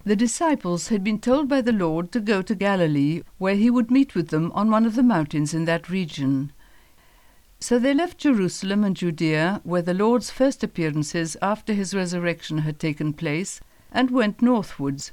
The disciples had been told by the Lord to go to Galilee, where he would meet with them on one of the mountains in that region. So they left Jerusalem and Judea, where the Lord's first appearances after his resurrection had taken place, and went northwards.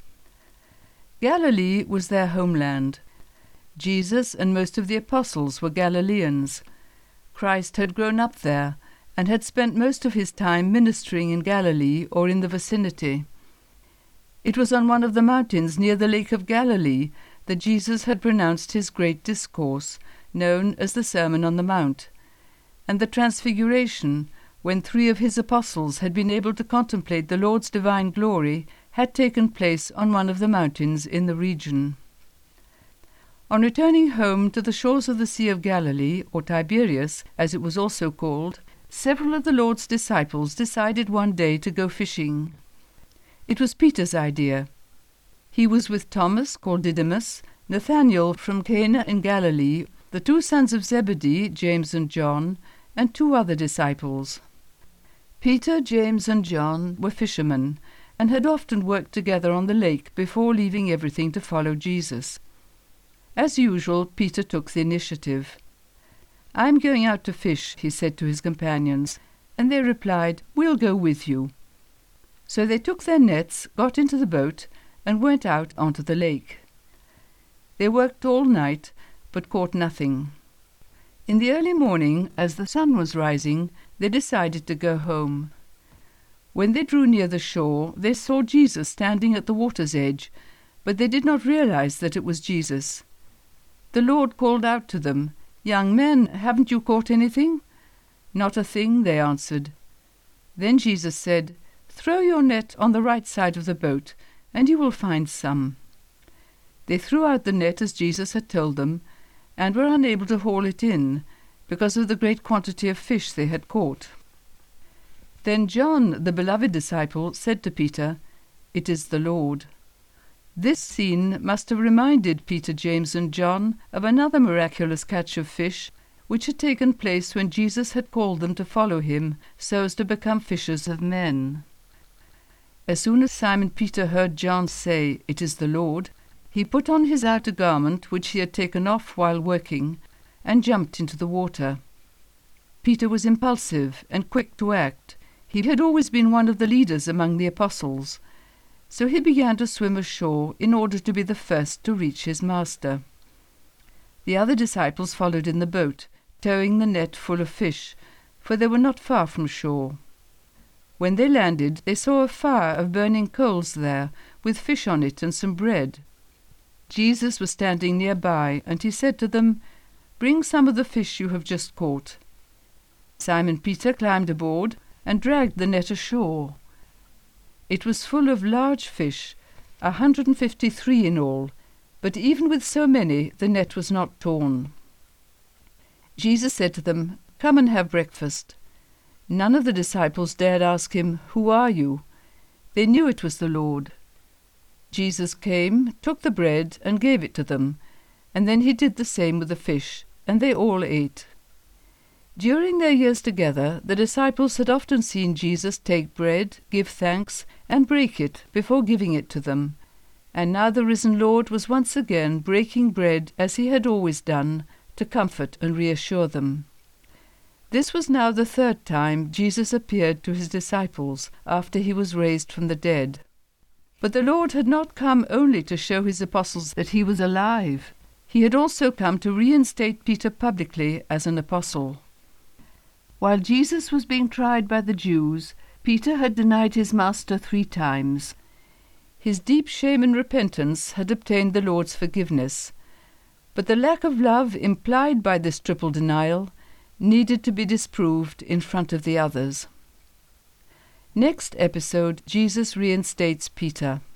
Galilee was their homeland. Jesus and most of the apostles were Galileans. Christ had grown up there, and had spent most of his time ministering in Galilee or in the vicinity. It was on one of the mountains near the Lake of Galilee that Jesus had pronounced his great discourse, known as the Sermon on the Mount, and the Transfiguration, when 3 of his apostles had been able to contemplate the Lord's divine glory, had taken place on one of the mountains in the region. On returning home to the shores of the Sea of Galilee, or Tiberias, as it was also called, several of the Lord's disciples decided one day to go fishing. It was Peter's idea. He was with Thomas, called Didymus, Nathanael from Cana in Galilee, the 2 sons of Zebedee, James and John, and 2 other disciples. Peter, James, and John were fishermen, and had often worked together on the lake before leaving everything to follow Jesus. As usual, Peter took the initiative. "I'm going out to fish," he said to his companions, and they replied, "We'll go with you." So they took their nets, got into the boat, and went out onto the lake. They worked all night, but caught nothing. In the early morning, as the sun was rising, they decided to go home. When they drew near the shore, they saw Jesus standing at the water's edge, but they did not realize that it was Jesus. The Lord called out to them, "Young men, haven't you caught anything?" "Not a thing," they answered. Then Jesus said, "Throw your net on the right side of the boat, and you will find some." They threw out the net as Jesus had told them, and were unable to haul it in, because of the great quantity of fish they had caught. Then John, the beloved disciple, said to Peter, "It is the Lord." This scene must have reminded Peter, James, and John of another miraculous catch of fish, which had taken place when Jesus had called them to follow him, so as to become fishers of men. As soon as Simon Peter heard John say, "It is the Lord," he put on his outer garment, which he had taken off while working, and jumped into the water. Peter was impulsive and quick to act. He had always been one of the leaders among the apostles, so he began to swim ashore in order to be the first to reach his master. The other disciples followed in the boat, towing the net full of fish, for they were not far from shore. When they landed, they saw a fire of burning coals there, with fish on it and some bread. Jesus was standing nearby, and he said to them, "Bring some of the fish you have just caught." Simon Peter climbed aboard and dragged the net ashore. It was full of large fish, 153 in all, but even with so many the net was not torn. Jesus said to them, "Come and have breakfast." None of the disciples dared ask him, "Who are you?" They knew it was the Lord. Jesus came, took the bread, and gave it to them, and then he did the same with the fish, and they all ate. During their years together, the disciples had often seen Jesus take bread, give thanks, and break it before giving it to them, and now the risen Lord was once again breaking bread as he had always done, to comfort and reassure them. This was now the 3rd time Jesus appeared to his disciples after he was raised from the dead. But the Lord had not come only to show his apostles that he was alive. He had also come to reinstate Peter publicly as an apostle. While Jesus was being tried by the Jews, Peter had denied his master 3 times. His deep shame and repentance had obtained the Lord's forgiveness, but the lack of love implied by this triple denial needed to be disproved in front of the others. Next episode, Jesus reinstates Peter.